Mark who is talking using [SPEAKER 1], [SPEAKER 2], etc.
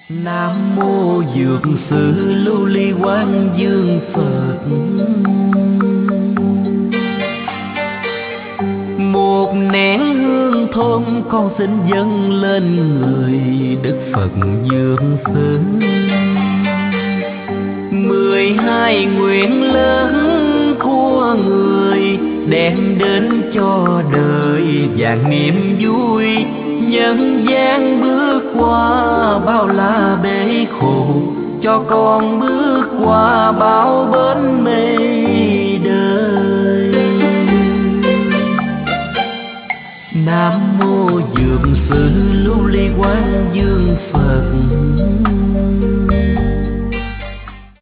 [SPEAKER 1] Nam mô Dược Sư Lưu Ly Quang Dương Phật. Một nén hương thơm con xin dâng lên người Đức Phật Dương Sư. 12 nguyện lớn của người đem đến cho đời vạn niềm vui. Nhân gian bước qua bao la bể khổ, cho con bước qua bao bến mê.